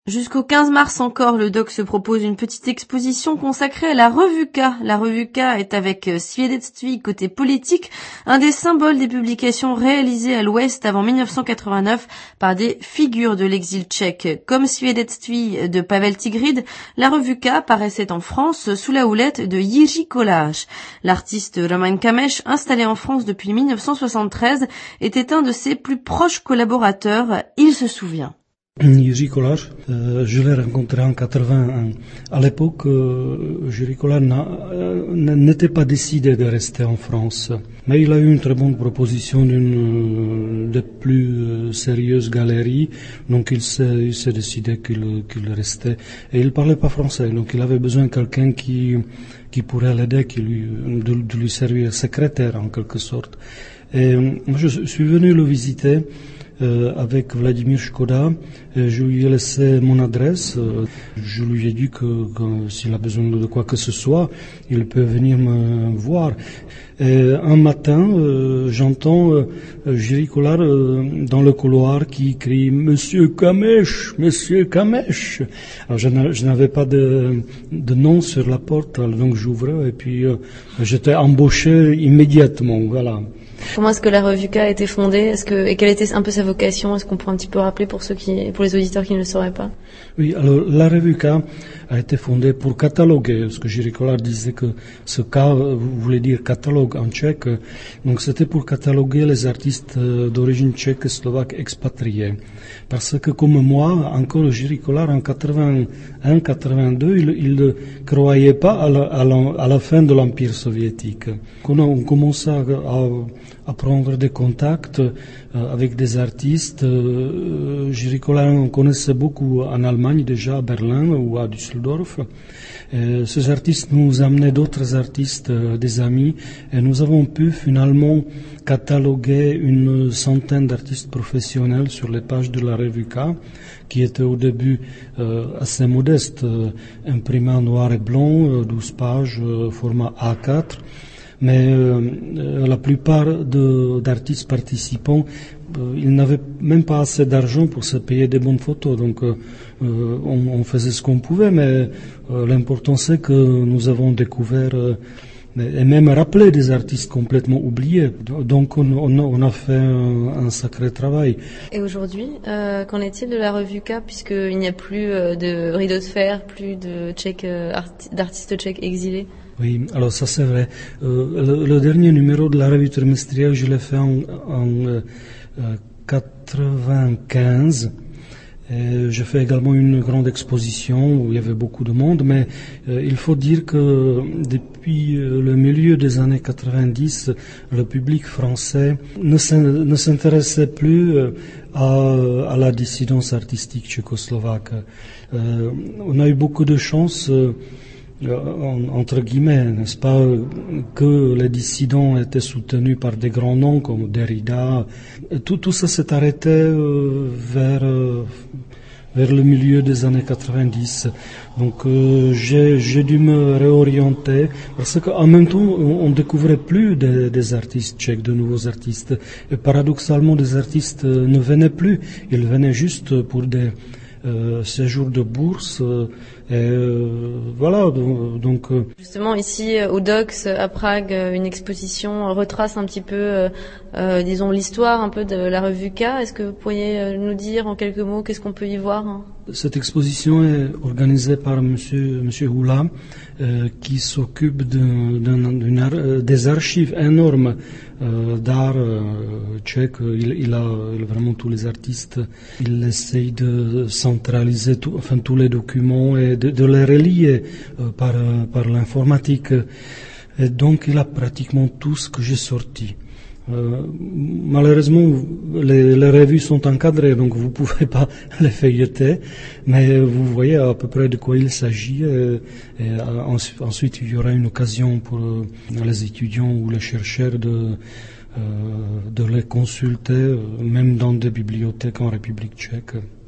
Jusqu'au 15 mars encore, le doc se propose une petite exposition consacrée à la revue K. La revue K est avec Svědectví côté politique, un des symboles des publications réalisées à l'Ouest avant 1989 par des figures de l'exil tchèque. Comme Svědectví de Pavel Tigrid, la revue K paraissait en France sous la houlette de Jiří Kolář. L'artiste Roman Kameš, installé en France depuis 1973, était un de ses plus proches collaborateurs. Il se souvient. Jiří Kolář, je l'ai rencontré en 81. À l'époque, Jiří Kolář n'était pas décidé de rester en France, mais il a eu une très bonne proposition d'une des plus sérieuses galeries, donc il s'est décidé qu'il restait. Et il parlait pas français, donc il avait besoin de quelqu'un qui pourrait l'aider, de lui servir secrétaire en quelque sorte. Et moi, je suis venu le visiter avec Vladimír Škoda. Je lui ai laissé mon adresse. Je lui ai dit que s'il a besoin de quoi que ce soit, il peut venir me voir. Et un matin, j'entends Jiří Kolář dans le couloir qui crie « Monsieur Kameš, Monsieur Kameš ». Alors je n'avais pas de nom sur la porte, donc j'ouvre et puis j'étais embauché immédiatement, voilà. Comment est-ce que la revue K a été fondée? Et quelle était un peu sa vocation? Est-ce qu'on peut un petit peu rappeler pour les auditeurs qui ne le sauraient pas? Oui, alors la revue K a été fondée pour cataloguer, parce que Jiří Kolář disait que ce K voulait dire catalogue en tchèque, donc c'était pour cataloguer les artistes d'origine tchèque et slovaque expatriés. Parce que comme moi, encore Jiří Kolář en 81-82, il ne croyait pas à la fin de l'Empire soviétique. On commençait à prendre des contacts avec des artistes. Jiří Kolář, on connaissait beaucoup en Allemagne déjà, à Berlin ou à Düsseldorf. Ces artistes nous amenaient d'autres artistes, des amis, et nous avons pu finalement cataloguer une centaine d'artistes professionnels sur les pages de la revue K, qui était au début assez modeste, imprimé en noir et blanc, 12 pages, format A4. Mais la plupart d'artistes participants, ils n'avaient même pas assez d'argent pour se payer des bonnes photos. Donc on faisait ce qu'on pouvait, mais l'important c'est que nous avons découvert et même rappelé des artistes complètement oubliés. Donc on a fait un sacré travail. Et aujourd'hui, qu'en est-il de la revue K, puisqu'il n'y a plus de rideau de fer, plus d'artistes tchèques exilés? Oui, alors ça c'est vrai. Le dernier numéro de la revue trimestrielle, je l'ai fait en 95. Je fais également une grande exposition où il y avait beaucoup de monde, mais il faut dire que depuis le milieu des années 90, le public français ne s'intéressait plus à la dissidence artistique tchécoslovaque. On a eu beaucoup de chance, entre guillemets, n'est-ce pas, que les dissidents étaient soutenus par des grands noms comme Derrida. Tout ça s'est arrêté vers le milieu des années 90. Donc j'ai dû me réorienter parce qu'en même temps on découvrait plus des artistes tchèques, de nouveaux artistes. Et paradoxalement, des artistes ne venaient plus. Ils venaient juste pour des séjours de bourse. Voilà, donc justement ici au DOX à Prague, une exposition retrace un petit peu, disons, l'histoire un peu de la revue K. Est-ce que vous pourriez nous dire en quelques mots qu'est-ce qu'on peut y voir, hein? Cette exposition est organisée par monsieur Hula, qui s'occupe des archives énormes d'art tchèque. Il a vraiment tous les artistes. Il essaye de centraliser tous les documents et de les relier par l'informatique. Et donc il a pratiquement tout ce que j'ai sorti. Malheureusement, les revues sont encadrées, donc vous ne pouvez pas les feuilleter, mais vous voyez à peu près de quoi il s'agit. Et ensuite, il y aura une occasion pour les étudiants ou les chercheurs de les consulter, même dans des bibliothèques en République tchèque.